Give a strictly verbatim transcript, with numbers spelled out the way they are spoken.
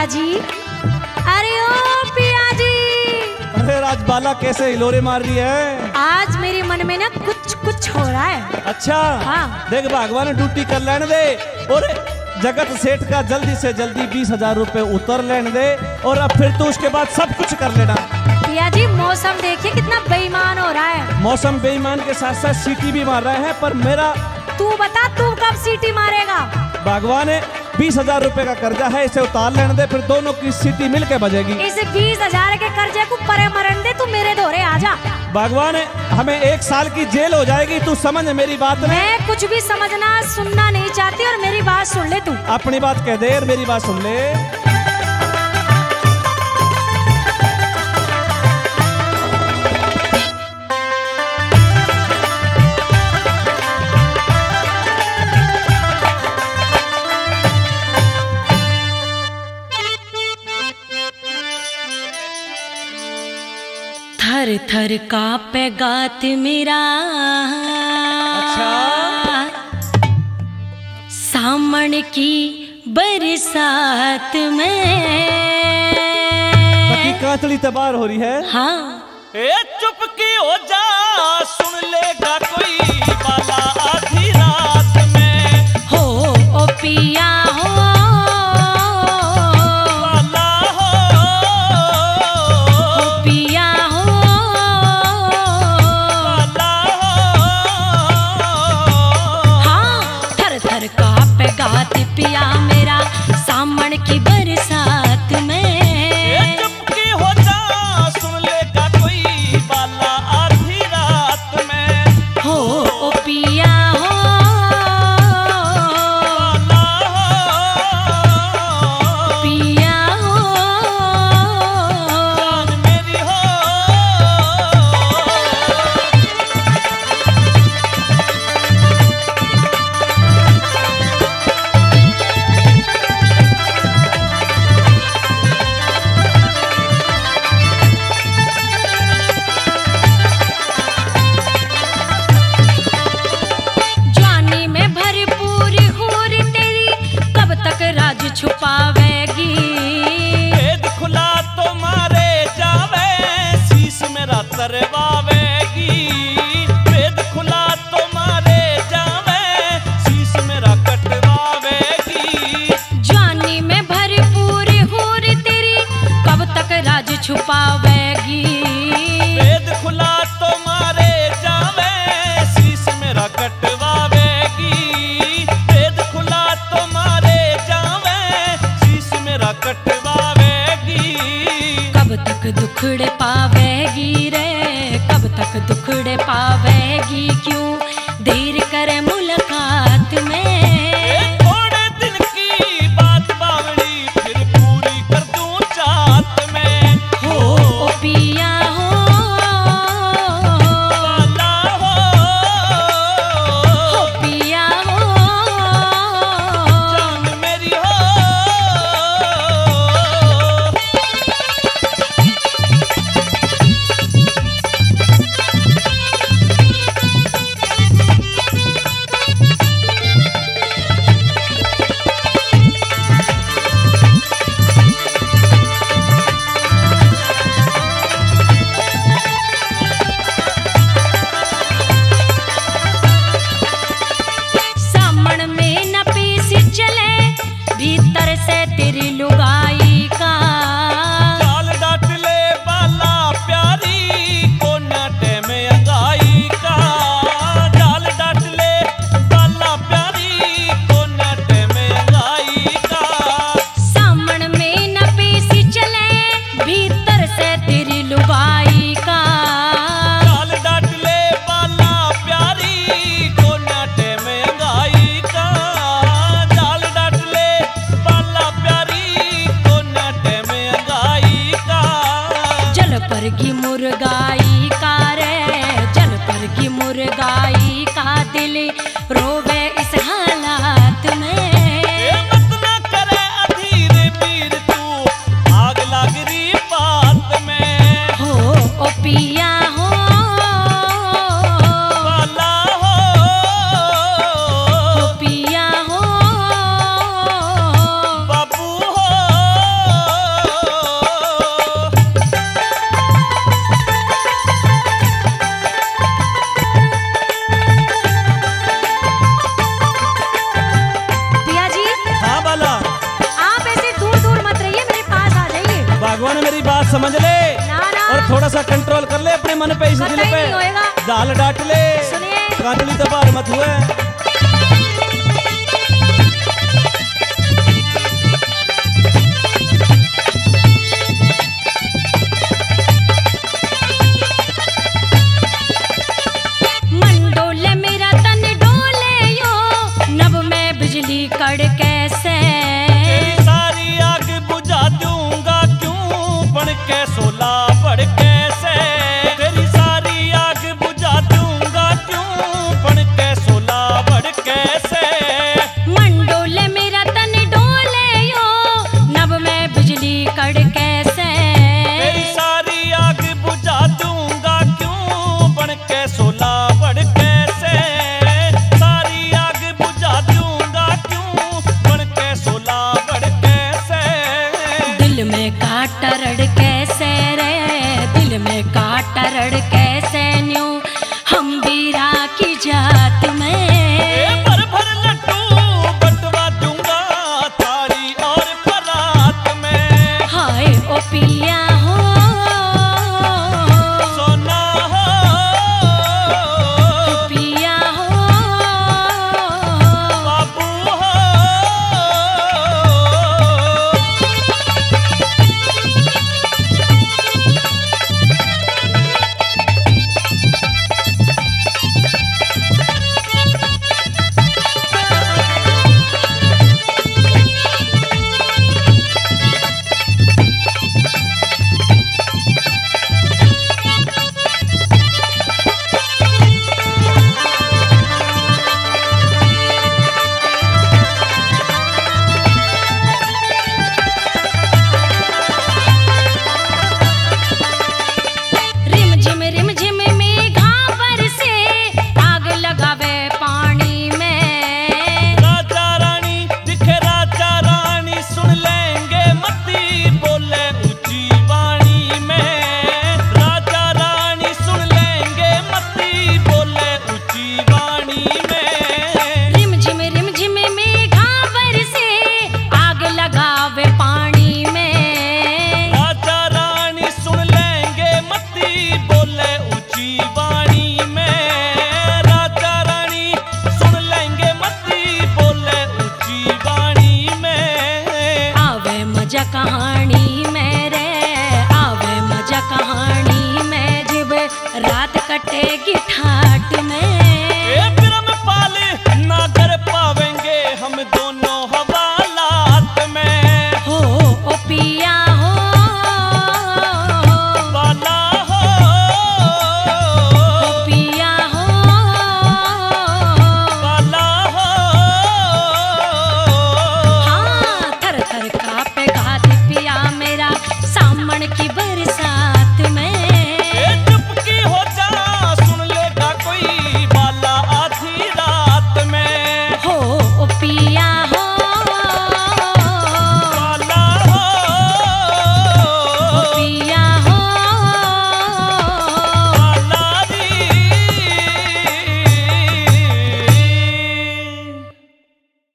पिया जी, अरे ओ पिया जी। अरे राजबाला कैसे हिलोरे मार रही है? आज मेरे मन में ना कुछ कुछ हो रहा है। अच्छा हाँ। देख भगवान ड्यूटी कर लेने दे और जगत सेठ का जल्दी से जल्दी बीस हजार रुपए उतर लेने दे और अब फिर तू उसके बाद सब कुछ कर लेना। पिया जी मौसम देखिए कितना बेईमान हो रहा है। मौसम बेईमान के साथ साथ सीटी भी मार रहा है, पर मेरा तू बता तू कब सीटी मारेगा? भगवान है बीस हजार रुपए का कर्जा है, इसे उतार लेने दे, फिर दोनों की सीटी मिलके बजेगी। इस बीस हजार के कर्जे को परे मरन दे, तू मेरे दोरे आ जा। भगवान है हमें एक साल की जेल हो जाएगी, तू समझ मेरी बात में। मैं कुछ भी समझना सुनना नहीं चाहती और मेरी बात सुन ले तू। अपनी बात कह दे और मेरी बात सुन ले। थर थर कांपे गात मेरा। अच्छा सामन की बरसात में पति कातली तबार हो रही है। हाँ ए चुप की हो जा, सुन लेगा कोई बाला आधी रात में। हो ओ पिया हो बाला हो, ओ पिया हो बाला हो। हाँ थर थर कांपे गात पिया मेरा सामन की बरसात में। ए चुप की हो जा, सुन लेगा कोई बाला आधी रात में। हो ओ पिया हो बाला हो, पिया हो जान मेरी हो। जवानी में भरपूर हूर तेरी कब तक राज छुपावेगी। भेद खुला तो मारे जावे, शीश मेरा तरवावेगी। भेद खुला तो मारे जावे, शीश मेरा कटवावेगी। जवानी में भरपूर हूर तेरी कब तक राज छुपावेगी। भेद खुला तो मारे जावे, शीश मेरा कटवावेगी। भेद खुला तो मारे जावे, शीश मेरा कटवावेगी। कब तक दुखड़े पावेगी रे, कब तक दुखड़े पावेगी, क्यों देर करे मुलाकात में। ए थोड़े दिन की बात बावड़ी, फिर पूरी कर दूं चाहत में। हो ओ पिया हो बाला हो, ओ पिया हो जान मेरी हो। सामन में न पीस चले भीतर से तेरी लुगाई का। जाल डाट ले बाला प्यारी, कोनाटे में अंगाई का। जाल डाट ले बाला प्यारी, कोनाटे में अंगाई का। सामन में न पीस चले भीतर से तेरी लुगाई का। जाल डाट ले बाला प्यारी, कोनाटे में अंगाई का। जाल डाट ले बाला प्यारी, भगवान मेरी बात समझ ले ना ना और थोड़ा सा कंट्रोल कर ले अपने मन पे, इस दिल कतई पे नहीं होएगा। जाल डाट ले, सुनिए। काटली तो बाहर मत हुए। मन डोले मेरा तन डोले यो, नभ में बिजली कड़के से। तेरी सारी आग बुझा दूंगा क्यों बन के सोला बढ़ कैसे। तेरी सारी आग बुझा दूंगा क्यों बन के सोला बढ़ कैसे। मन डोले मेरा तन डोले यो, नभ में बिजली कड़के से। तेरी सारी आग बुझा दूंगा क्यों बन के सोला बढ़ कैसे। सारी आग बुझा दूंगा क्यों बन के सोला बढ़ कैसे। दिल में काटा रड़ कैसे रे, दिल में काटा रड़ कैसे न्यू, हम बीरा की जात ए में। भर भर लड्डू बंटवा दूंगा थारी और परात में। हाय ओ पिया हो, सोना हो पिया हो, बाबू हो। रिम झिम रिम झिम मेघा बरसे, आग लगावे पानी में। राजा रानी दिखे राजा रानी सुन लेंगे मती बोले ऊंची वाणी में। राजा रानी सुन लेंगे मती बोले ऊंची वाणी में। रिम झिम रिम झिम मेघा बरसे, आग लगावे पानी में। राजा रानी सुन लेंगे मती बोले ऊंची वाणी में। राजा रानी सुन लेंगे मती बोले ऊंची वाणी में। आवे मजा कहानी